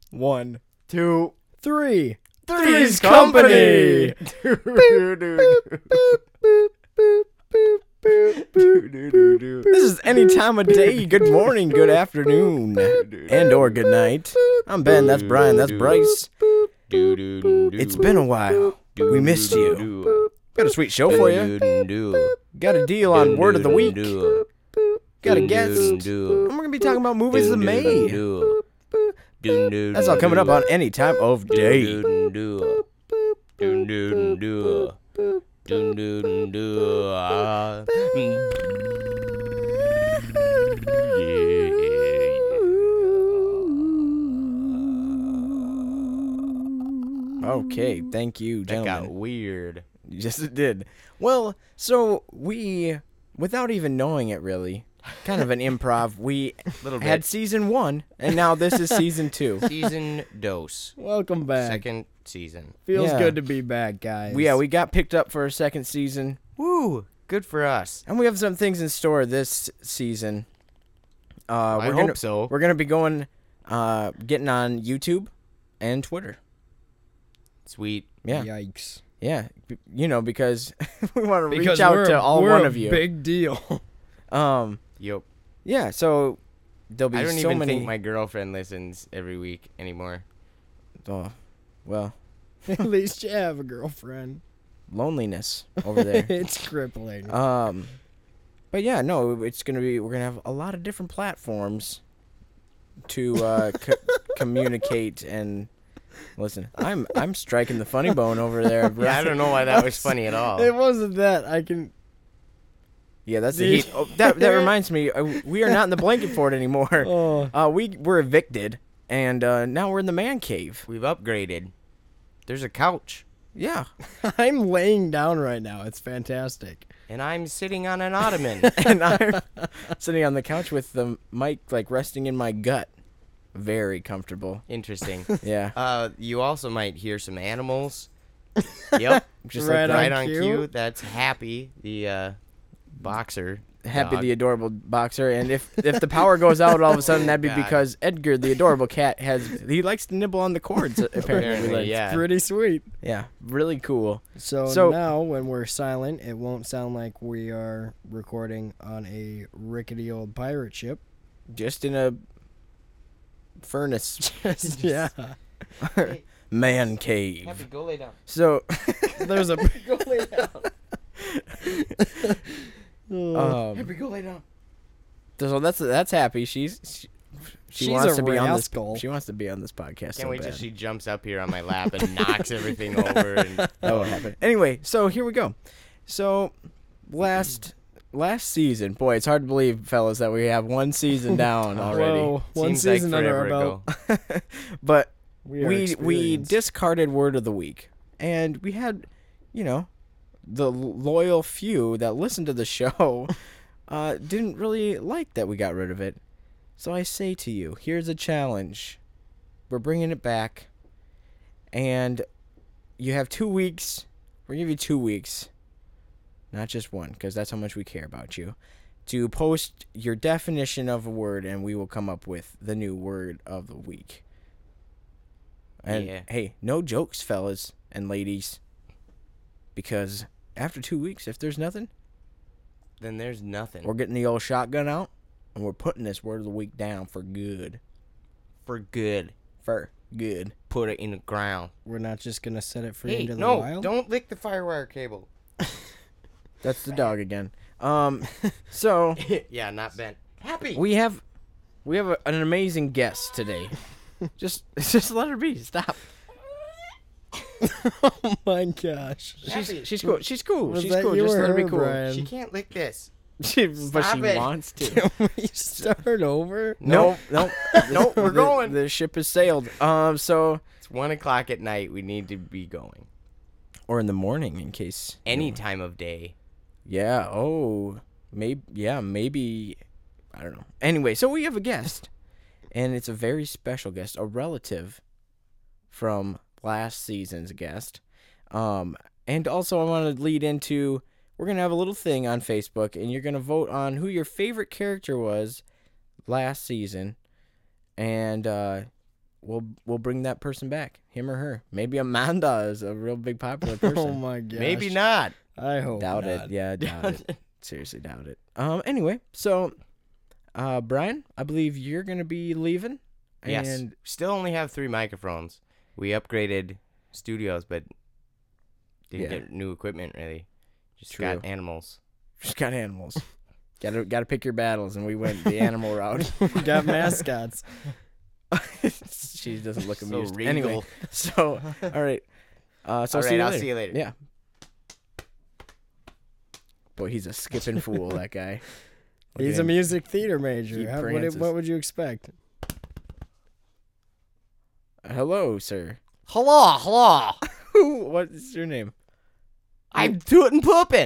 1, 2, 3. Three's Company. This is any time of day. Good morning, good afternoon, and or good night. I'm Ben, that's Brian, that's Bryce. It's been a while. We missed you. Got a sweet show for you. Got a deal on Word of the Week. Got a guest. And we're going to be talking about movies of May. That's all coming up on any time of day. Okay, thank you, That gentlemen. got weird. Yes, it did. Well, so we, without even knowing it really, kind of an improv, we Little had bit. season 1, and now this is season 2. Season dose. Welcome back. Second season. Feels Yeah. good to be back, guys. We got picked up for a second season, Woo! Good for us. and we have some things in store this season. I hope so. We're gonna be going, getting on YouTube and Twitter. Sweet. Yeah, Yikes. yeah, because we want to reach Because out to all we're one a of you. Big deal. Yup. Yeah, so there'll be I don't so even many. think my girlfriend listens every week anymore. Oh, well, At least you have a girlfriend. loneliness over there. It's crippling. But yeah, no, we're gonna have a lot of different platforms to communicate and listen. I'm striking the funny bone over there. Bro. Yeah, I don't know why that was funny at all. It wasn't that. I can. Yeah, that's the heat. Oh, that reminds me, we are not in the blanket fort anymore. Oh. We were evicted, and now we're in the man cave. We've upgraded. There's a couch, Yeah, I'm laying down right now. It's fantastic. and I'm sitting on an ottoman. and I'm sitting on the couch with the mic like resting in my gut. Very comfortable. Interesting. Yeah, You also might hear some animals. Yep. just Right like Right on on cue. cue. That's Happy, the boxer. Happy dog. the adorable boxer, and if the power goes out all of a sudden, that'd be God. because Edgar the adorable cat he likes to nibble on the cords apparently. Apparently, Like, yeah. Pretty sweet. yeah, really cool. So now, when we're silent, it won't sound like we are recording on a rickety old pirate ship. Just in a furnace, Yeah. Hey, man cave. Happy, go lay down. So, There's a. Go lay down. Happy, go lay down. so that's Happy. She She's wants a to be on this. rascal. She wants to be on this podcast. Can't so wait bad. till she jumps up here on my lap and knocks everything over. And That won't happen. Anyway, so here we go. So last season, boy, it's hard to believe, fellas, that we have one season down already. Whoa, one seems like season under our forever belt. ago. But We are we experienced. discarded Word of the Week, and we had, the loyal few that listened to the show didn't really like that we got rid of it. So I say to you, here's a challenge. We're bringing it back, and you have 2 weeks. We're gonna give you 2 weeks, not just one, because that's how much we care about you, to post your definition of a word, and we will come up with the new word of the week. And Yeah. hey, no jokes, fellas and ladies, because after 2 weeks, if there's nothing, Then there's nothing. we're getting the old shotgun out, and we're putting this word of the week down for good. For good. For good. Put it in the ground. We're not just gonna set it free Hey, into the no, wild. don't lick the firewire cable. That's the dog again. So Yeah, not bent. Happy. we have an amazing guest today. just let her be. Stop. Oh my gosh. She's cool. She's cool. Was She's that cool. you Just or let her be her, cool. Brian? She can't lick this. But Stop she it. wants to. Can we start over? Nope. Nope, we're going. The ship has sailed. So It's 1 o'clock at night. We need to be going. or in the morning in case. Any time of day. Yeah. Oh. Maybe. Yeah. Maybe. I don't know. Anyway, so we have a guest, and it's a very special guest, a relative from last season's guest. And also I want to lead into, we're going to have a little thing on Facebook, and you're going to vote on who your favorite character was last season. And we'll bring that person back, him or her. Maybe Amanda is a real big popular person. Oh my gosh. Maybe not. I hope Doubt not. it. Yeah, doubt it. Seriously, doubt it. Anyway, so Brian, I believe you're gonna be leaving. Yes. And Still only have 3 microphones. We upgraded studios, but didn't Yeah. get new equipment really. Just True. got animals. just got animals. Gotta pick your battles, and we went the animal route. Got mascots. She doesn't look So amused. regal. Anyway, so all right. So All see right, you I'll later. see you later. Yeah. Boy, he's a skipping fool, that guy. Look He's at a him. music theater He major. prances. What would you expect? Hello, sir. Hello. What's your name? I'm tootin' poopin'.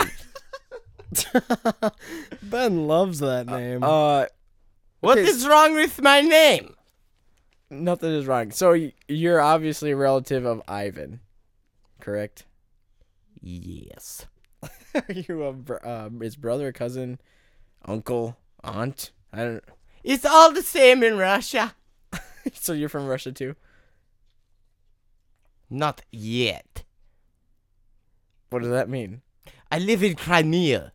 Ben loves that name. What okay, is wrong with my name? Nothing is wrong. So you're obviously a relative of Ivan, correct? Yes. Are you his brother, cousin, uncle, aunt? I don't. It's all the same in Russia. So you're from Russia too? Not yet. What does that mean? I live in Crimea.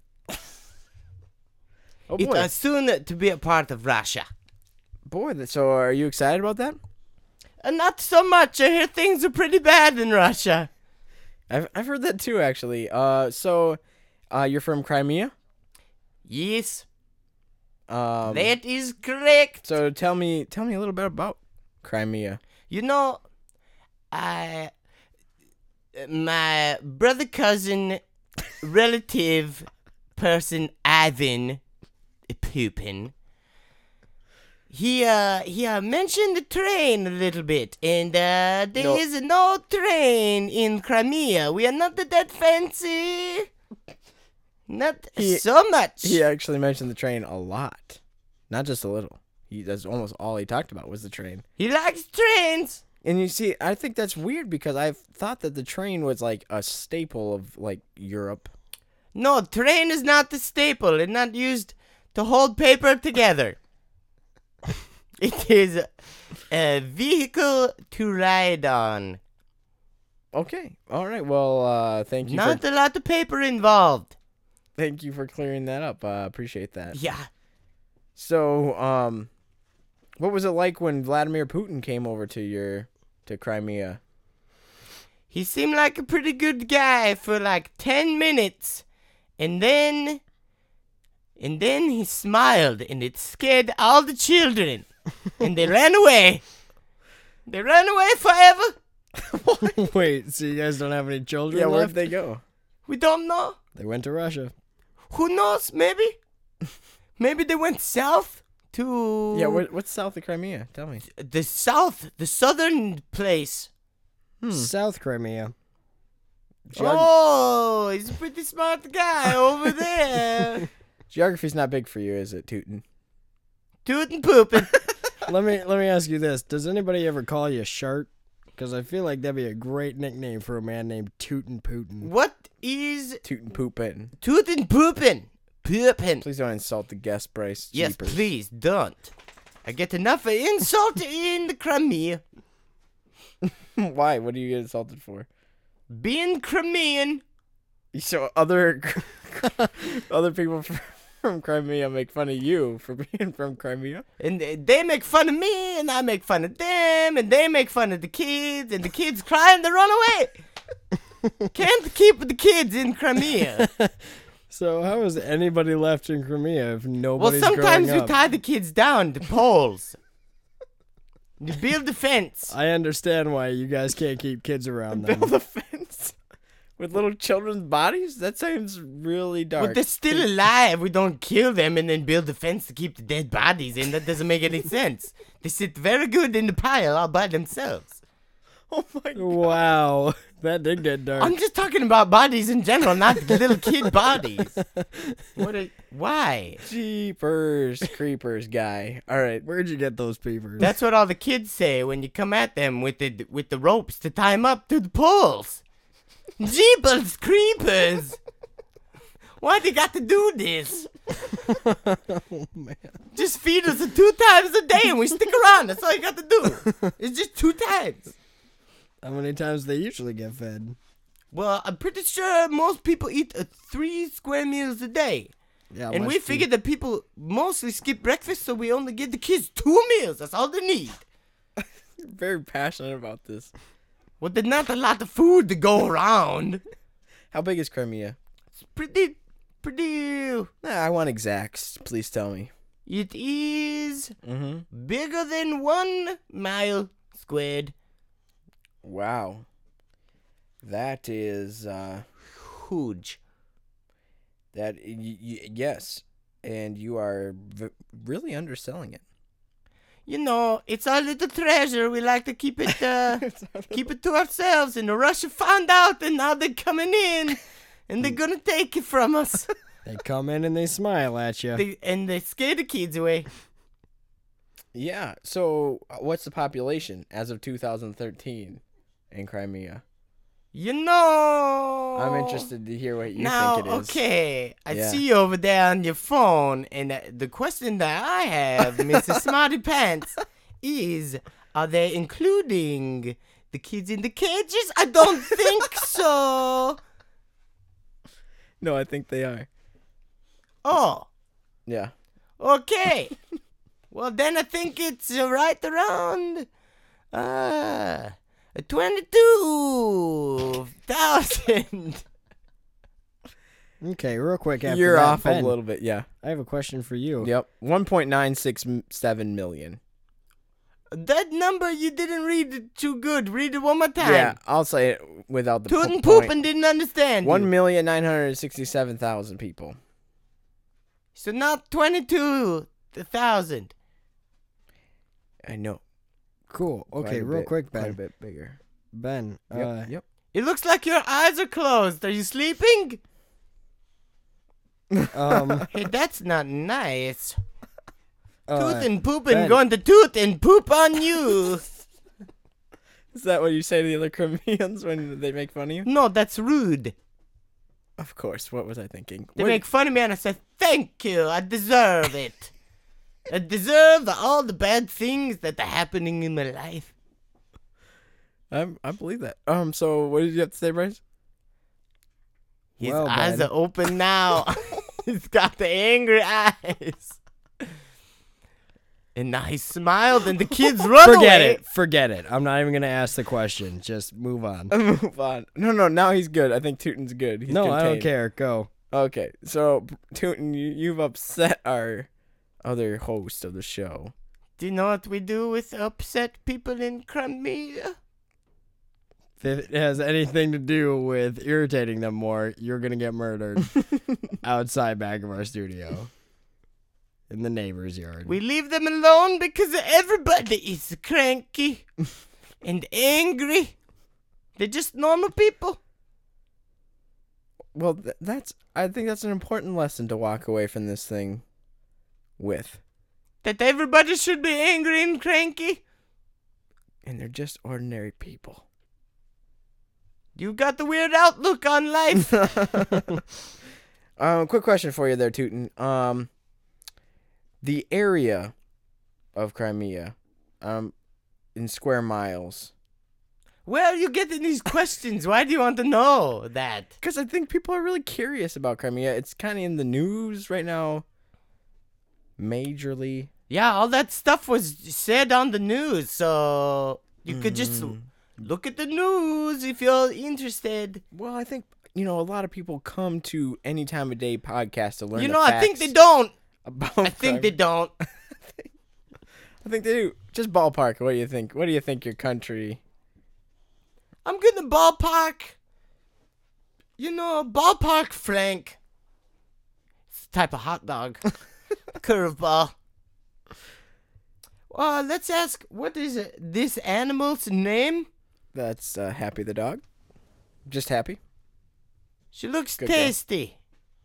Oh It boy, is soon to be a part of Russia. So are you excited about that? Not so much. I hear things are pretty bad in Russia. I've heard that too, actually. So you're from Crimea? Yes, Um, that is correct. So tell me a little bit about Crimea. You know, my brother, cousin, relative, person, Ivan Poopin. He mentioned the train a little bit, and there No. is no train in Crimea. We are not that fancy. Not so much. He actually mentioned the train a lot, not just a little. That's almost all he talked about was the train. He likes trains. And you see, I think that's weird because I've thought that the train was like a staple of like Europe. No, train is not the staple. It's not used to hold paper together. It is a vehicle to ride on. Okay, all right. Well, thank you. Not a lot of paper involved. Thank you for clearing that up. Appreciate that. Yeah. So, what was it like when Vladimir Putin came over to Crimea? He seemed like a pretty good guy for like 10 minutes. And then he smiled and it scared all the children. And they ran away. They ran away forever. Wait, so you guys don't have any children Yeah, where'd left? they go? We don't know. They went to Russia. Who knows? Maybe. Maybe they went south to Yeah, what's south of Crimea? Tell me. the south, the southern place. South Crimea. Oh, he's a pretty smart guy over there. Geography's not big for you, is it, Tootin? Tootin' poopin'. Let me ask you this: does anybody ever call you Shart? Because I feel like that'd be a great nickname for a man named Tootin' Putin. What is Tootin' poopin'. tootin' poopin'? Poopin'. Please don't insult the guest, Bryce. Yes, Jeepers. please don't. I get enough of insult in the Crimea. Why? What do you get insulted for? Being Crimean. So other people from Crimea make fun of you for being from Crimea? And they make fun of me, and I make fun of them, and they make fun of the kids, and the kids cry and they run away. Can't keep the kids in Crimea. So how is anybody left in Crimea if Well, nobody's sometimes growing you up? tie the kids down to poles. You build a fence. I understand why you guys can't keep kids around them. Build a fence with little children's bodies? That seems really dark. But they're still alive. We don't kill them and then build a fence to keep the dead bodies in. That doesn't make any sense. They sit very good in the pile all by themselves. Oh my god. Wow, that did get dark. I'm just talking about bodies in general, not little kid bodies. Why? Jeepers creepers guy. All right. Where'd you get those peepers? That's what all the kids say when you come at them with the ropes to tie them up to the poles. Jeepers creepers! Why they got to do this? Oh, man. Just feed us 2 times a day and we stick around. That's all you got to do. It's just 2 times. How many times they usually get fed? Well, I'm pretty sure most people eat 3 square meals a day. Yeah, And must we be. figured that people mostly skip breakfast, so we only give the kids 2 meals. That's all they need. Very passionate about this. Well, there's not a lot of food to go around. How big is Crimea? It's pretty. I want exacts. Please tell me. It is Mm-hmm. bigger than 1 mile squared. Wow. That is, Huge. yes. And you are really underselling it. You know, it's our little treasure. We like to keep it to ourselves. And Russia found out, and now they're coming in, and they're gonna take it from us. They come in and they smile at you. They scare the kids away. Yeah. So, what's the population as of 2013 in Crimea? You know. I'm interested to hear what you Now, think it is. okay, I Yeah. see you over there on your phone, and the question that I have, Mrs. Smarty Pants, is: are they including the kids in the cages? I don't think so. No, I think they are. Oh, Yeah. okay. Well, then I think it's right around 22,000. Okay, real quick after You're that, off Ben, a little bit, yeah. I have a question for you. Yep. 1.967 million. That number you didn't read it too good. Read it one more time. Yeah, I'll say it without the Toot and point. poop and didn't understand. 1,967,000 people. So not 22,000. I know. Cool. Quite Okay, a real bit- quick, Quite a Ben. bit bigger. Ben, Yep. It looks like your eyes are closed. Are you sleeping? Hey, that's not nice. Toot and poop and Ben. going to toot and poop on you. Is that what you say to the other Crimeans when they make fun of you? No, that's rude. Of course. What was I thinking? They make fun of me and I say, thank you. I deserve it. I deserve all the bad things that are happening in my life. I believe that. So what did you have to say, Bryce? His Well, eyes Ben. are open now. He's got the angry eyes. And now he smiled and the kids run Forget away. it. Forget it. I'm not even gonna ask the question. Just move on. Move on. No. Now he's good. I think Tootin's good. He's No, I don't contained. care. Go. Okay. So Tootin, you've upset our other host of the show. Do you know what we do with upset people in Crimea? If it has anything to do with irritating them more, you're gonna get murdered outside back of our studio. In the neighbor's yard. We leave them alone because everybody is cranky and angry. They're just normal people. Well, I think that's an important lesson to walk away from this thing with. That everybody should be angry and cranky. And they're just ordinary people. You got the weird outlook on life. Quick question for you there, Tootin. The area of Crimea, in square miles. Where are you getting these questions? Why do you want to know that? Because I think people are really curious about Crimea. It's kind of in the news right now. Majorly. Yeah, all that stuff was said on the news, so you could just look at the news if you're interested. Well, I think, a lot of people come to Any Time of Day podcast to learn You the know, I think facts they don't. about I think they don't. I think they do. Just ballpark. What do you think? What do you think your country... I'm gonna ballpark. Ballpark Frank. It's a type of hot dog. Curveball. Let's ask, what is this animal's name? That's Happy the dog. Just Happy. She looks Good girl. tasty.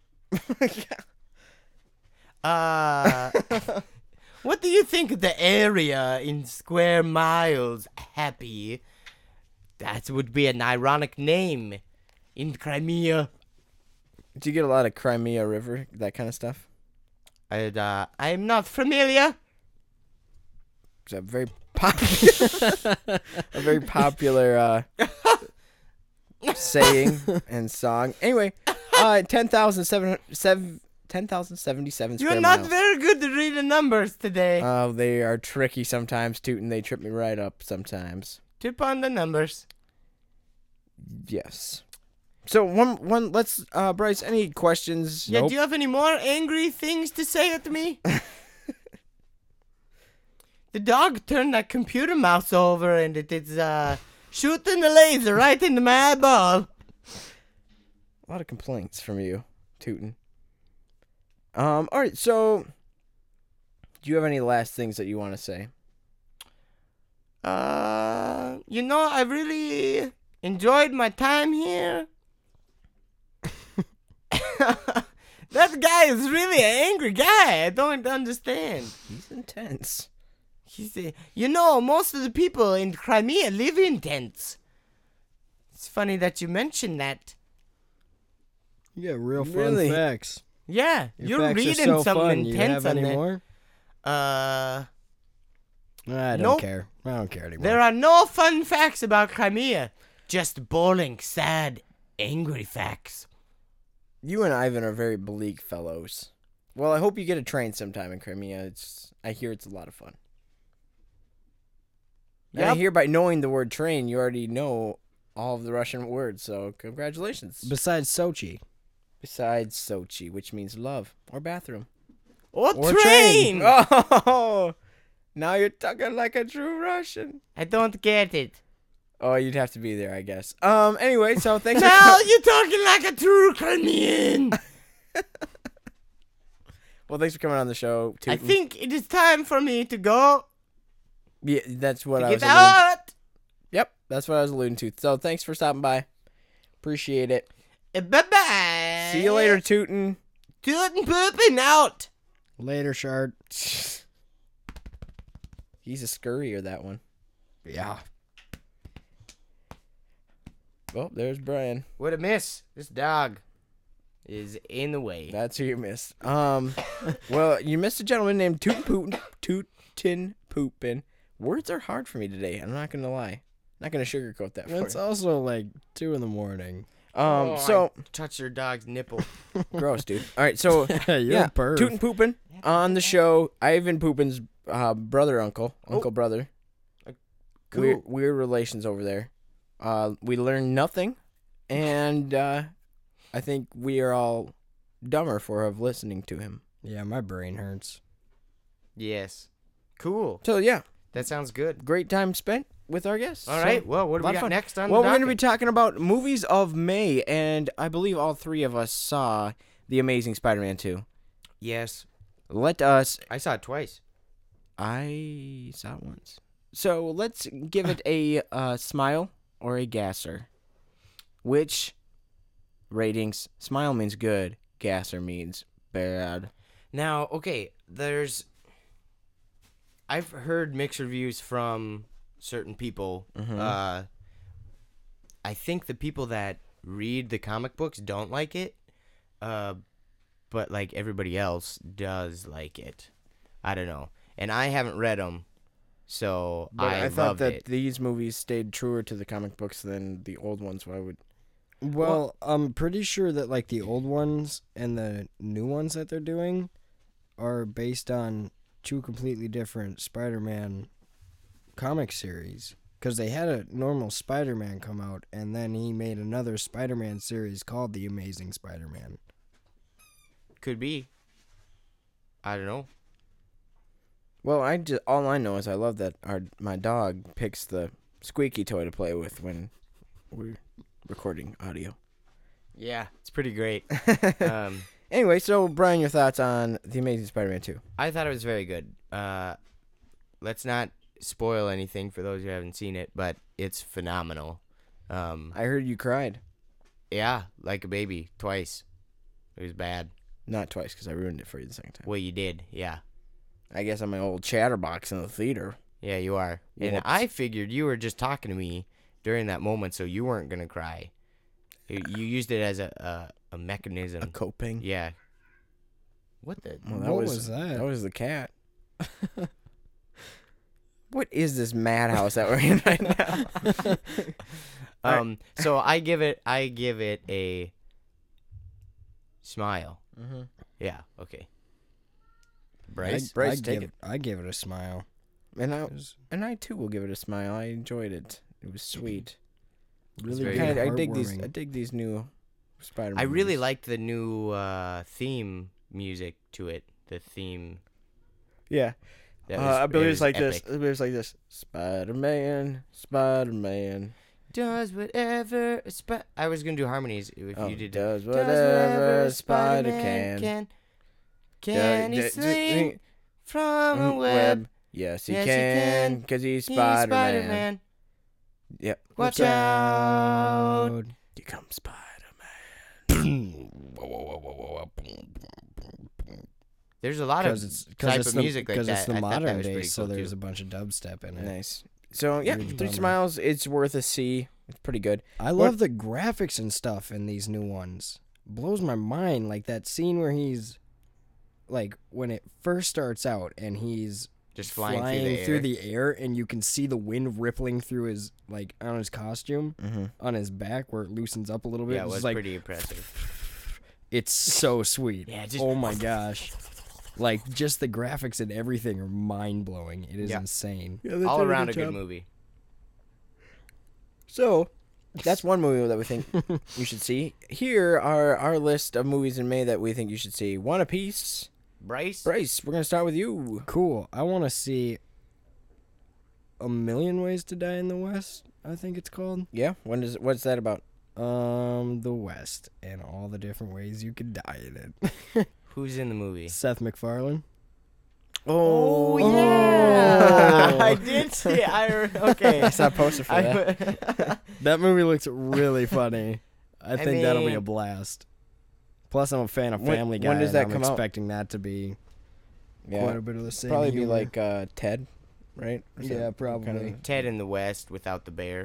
What do you think of the area in square miles, Happy? That would be an ironic name in Crimea. Do you get a lot of Crimea River, that kind of stuff? I'm not familiar. It's a very a very popular saying and song. Anyway, 10,077 square You're not miles. very good to read the numbers today. Oh, they are tricky sometimes, Tootin'. They trip me right up sometimes. Tip on the numbers. Yes. So one. Let's Bryce. Any questions? Yeah, Nope. do you have any more angry things to say at me? The dog turned that computer mouse over and it is shooting the laser right into my eyeball. A lot of complaints from you, Tootin'. All right. So, do you have any last things that you want to say? I really enjoyed my time here. That guy is really an angry guy. I don't understand. He's intense. Most of the people in Crimea live in tents. It's funny that you mentioned that. You got real fun Really? facts. Yeah, Your you're facts are reading so something fun. You intense have on any there. more? Uh, I don't Nope. care. I don't care anymore. there are no fun facts about Crimea. Just boring, sad, angry facts. You and Ivan are very bleak fellows. Well, I hope you get a train sometime in Crimea. I hear it's a lot of fun. And I Yep. hear by knowing the word train, you already know all of the Russian words. So congratulations. Besides Sochi. Besides Sochi, which means love or bathroom Or or train! Oh, now you're talking like a true Russian. I don't get it. Oh, you'd have to be there, I guess. Anyway, so thanks. Now you're talking like a true Crimean. Well, thanks for coming on the show. I Tootin'. think it is time for me to go. Yeah, that's what I Get was. Alluding- out. Yep, that's what I was alluding to. So thanks for stopping by. Appreciate it. Bye-bye. See you later, Tootin'. Tootin' pooping out. Later, Shard. He's a scurrier, that one. Yeah. Well, there's Brian. What a miss. This dog is in the way. That's who you missed. Well, you missed a gentleman named Tootin' Poopin'. Words are hard for me today. I'm not gonna lie. Not gonna sugarcoat that for It's you. also like 2 in. So I touched your dog's nipple. gross, dude. All right, so You're yeah, a perv. Tootin' Poopin' on the show. Ivan Poopin's uncle brother. Cool. Weird relations over there. We learned nothing, and I think we are all dumber for of listening to him. Yeah, my brain hurts. Yes. Cool. So yeah, That sounds good. great time spent with our guests. All So, right. Well, what do lot we of got fun. next on Well, the we're going to be docket? talking about movies of May, and I believe all three of us saw The Amazing Spider-Man 2. Yes. Let us. I saw it twice. I saw it once. So let's give it a smile or a gasser. Which ratings? Smile means good. Gasser means bad. Now, okay, I've heard mixed reviews from certain people. Mhm. I think the people that read the comic books don't like it, but like everybody else does like it. I don't know, and I haven't read them, so But I thought loved that it. these movies stayed truer to the comic books than the old ones. Why would? Well, I'm pretty sure that like the old ones and the new ones that they're doing are based on 2 completely different Spider-Man comic series. Because they had a normal Spider-Man come out, and then he made another Spider-Man series called The Amazing Spider-Man. Could be. I don't know. Well, all I know is I love that my dog picks the squeaky toy to play with when we're recording audio. Yeah, it's pretty great. Anyway, so Brian, your thoughts on The Amazing Spider-Man 2? I thought it was very good. Let's not spoil anything for those who haven't seen it, but it's phenomenal. I heard you cried. Yeah, like a baby, twice. It was bad. Not twice, because I ruined it for you the second time. Well, you did, yeah. I guess I'm my old chatterbox in the theater. Yeah, you are. And Whoops. I figured you were just talking to me during that moment, so you weren't going to cry. You used it as a mechanism. A coping. Yeah. What the? Well, What was that? That was the cat. What is this madhouse that we're in right now? So I give it a smile. Mm-hmm. Yeah. Okay. Bryce. Bryce, take it. I give it a smile. And I too will give it a smile. I enjoyed it. It was sweet. Really very good, good. heartwarming. I dig these new Spider-Man. I really movies. liked the new theme music to it. The theme. Yeah. That I believe it's like epic. this. I believe it's like this. Spider-Man, Spider-Man. Does whatever. I was gonna do harmonies if Oh, you did. does whatever a spider Spider-Man can. Can he swing from a web? Yes, he Yes, he can, can. because he's He's Spider-Man. Spider-Man. Yep. Watch out. Here comes Spider-Man. There's a lot of type of music like that. Because it's the I thought that modern was day, pretty so cool, there's too. a bunch of dubstep in it. Nice. So, yeah, Huge 3 bummer. Smiles, it's worth a see. It's pretty good. I love the graphics and stuff in these new ones. Blows my mind, like that scene where he's, like, when it first starts out and he's Just flying through the air. and you can see the wind rippling through his, like, on his costume, Mm-hmm. on his back where it loosens up a little bit. Yeah, it It's was like, pretty impressive. it's so sweet. Yeah, just- Oh my gosh. Like, just the graphics and everything are mind-blowing. It is Yeah. insane. Yeah, All around a good movie. So, that's one movie that we think you should see. Here are our list of movies in May that we think you should see. One apiece. Bryce? Bryce, we're going to start with you. Cool. I want to see A Million Ways to Die in the West, I think it's called. Yeah? What's that about? The West and all the different ways you could die in it. Who's in the movie? Seth MacFarlane. Oh, yeah. I did see it. Okay. I saw a poster for that. That movie looks really funny. I think that'll be mean- a blast. Plus, I'm a fan of When- Family Guy. when does and that I'm come out? expecting that to be quite Yeah. a bit of the same. Probably be humor. like Ted, right? Or Yeah, something, probably. kinda- Ted in the West without the bear.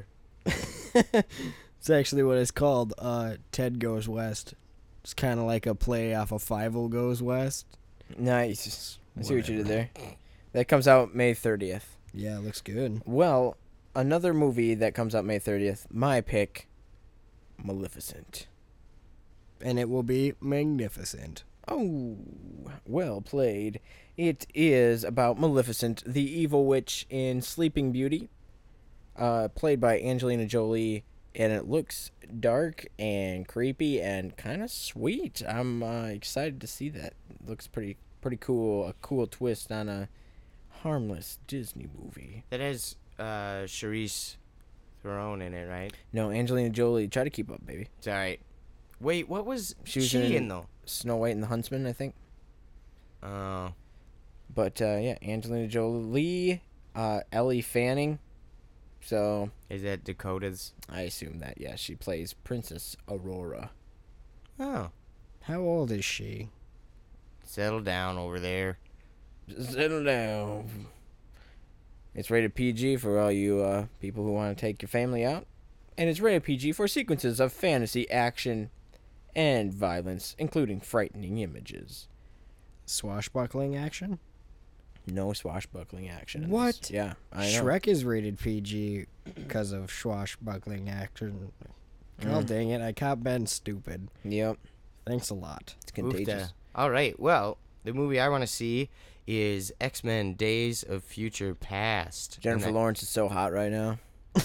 It's actually what it's called. Ted Goes West. It's kind of like a play off of Fievel Goes West. Nice. I see what you did there. That comes out May 30th. Yeah, it looks good. Well, another movie that comes out May 30th, my pick, Maleficent. And it will be magnificent. Oh, well played. It is about Maleficent, the evil witch in Sleeping Beauty, played by Angelina Jolie, and it looks dark and creepy and kind of sweet. I'm excited to see that. It looks pretty cool. A cool twist on a harmless Disney movie. That has Charisse Theron in it, right? No, Angelina Jolie. Try to keep up, baby. It's alright. Wait, what was She was she in- in though? Snow White and the Huntsman, I think. Oh. But yeah, Angelina Jolie, Ellie Fanning. So Is that Dakota's? I assume that, yeah, she plays Princess Aurora. Oh. How old is she? Settle down over there. Just settle down. It's rated PG for all you people who want to take your family out. And it's rated PG for sequences of fantasy, action, and violence, including frightening images. Swashbuckling action? No swashbuckling action. in What? this. Yeah, I know. Shrek is rated PG because of swashbuckling action. Oh, dang it. I caught Ben stupid. Yep, Thanks a lot. it's contagious. All right. Well, the movie I want to see is X-Men: Days of Future Past. Jennifer And Lawrence is so hot right now.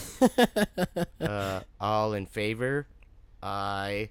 all in favor? Aye.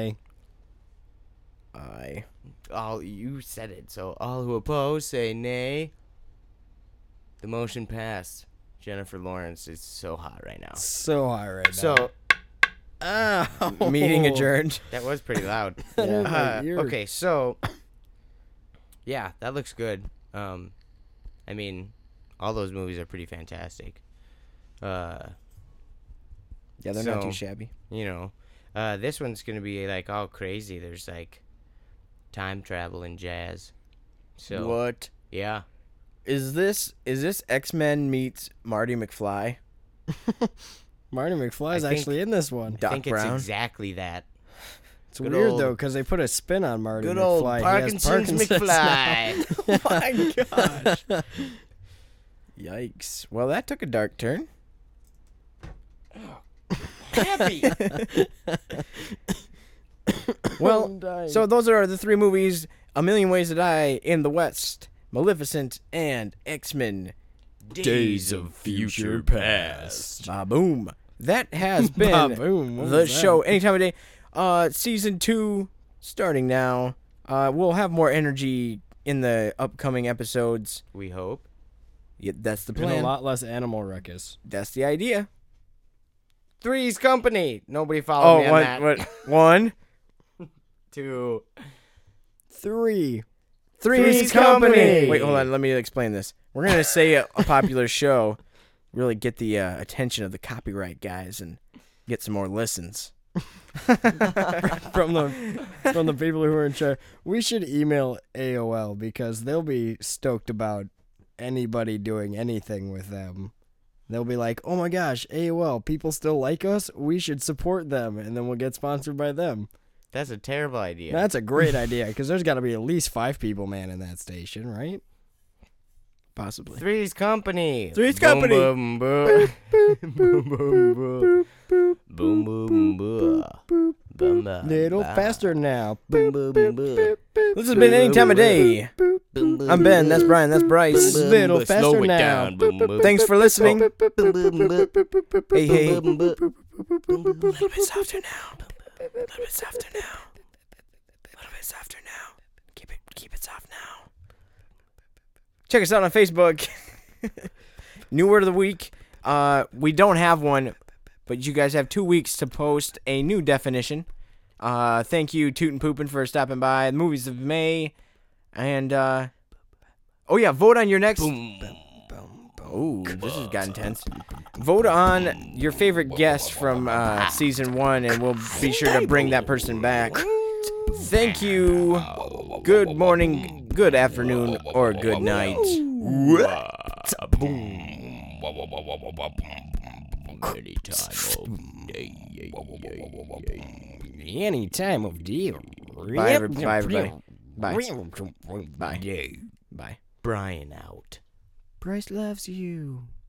All you said it. So all who oppose say nay. The motion passed. Jennifer Lawrence is so hot right now. So high right now. So Meeting adjourned. that was pretty loud. Yeah. My ear. Okay, so yeah, that looks good. I mean, all those movies are pretty fantastic. Yeah, they're not So- too shabby. You know, this one's gonna be like all crazy. There's like time travel and jazz. So What yeah, is this? Is this X-Men meets Marty McFly? Marty McFly's I think- actually in this one. Doc I think Brown. it's exactly that. It's Good weird, old- though, because they put a spin on Marty Good McFly. old He has Parkinson's now. McFly. Oh my gosh. Yikes. Well, that took a dark turn. Happy. Well, so those are the 3 movies: A Million Ways to Die, In the West, Maleficent, and X-Men. Days of Future Past. Ba-boom. That has been Ba-boom. What the was that? show any time of day. Season 2 starting now. We'll have more energy in the upcoming episodes. We hope. Yeah, that's the And a plan. lot less animal ruckus. That's the idea. Three's Company. Nobody follow me on that. what? 1, 2. 3. Three's Company. Company. Wait, hold on. Let me explain this. We're gonna say a popular show, really get the attention of the copyright guys and get some more listens. from the people who are in charge. We should email AOL because they'll be stoked about anybody doing anything with them. They'll be like, "Oh my gosh, AOL, people still like us. We should support them, and then we'll get sponsored by them." That's a terrible idea. That's a great idea because there's got to be at least 5 people manning that station, right? Possibly. Three's Company. Three's Boom, Company. Boom, boom. Boom, boom, boom. Boom, boom, boom. Boom, boom, Little boom. faster now. Boom, boom, boom. This has been Any Time of Day. Boom, boom, I'm Ben. That's Brian. That's Bryce. boom, Little boom. faster Slow it now. down. Boom, boom. Thanks for listening. Boom, boom, boom. Hey, hey. Boom, boom, boom. A little bit softer now. A little bit softer now. A little bit softer now. Keep it soft now. Check us out on Facebook. New word of the week. We don't have one, but you guys have 2 weeks to post a new definition. Thank you, Tootin' Poopin', for stopping by. The movies of May. And, oh yeah, vote on your next... Oh, this has got intense. Vote on your favorite guest from season 1, and we'll be sure to bring that person back. Thank you. Good morning, good afternoon, or good night. Any time of day. Bye, everybody. Bye. Bye. Bye. Brian out. Bryce loves you.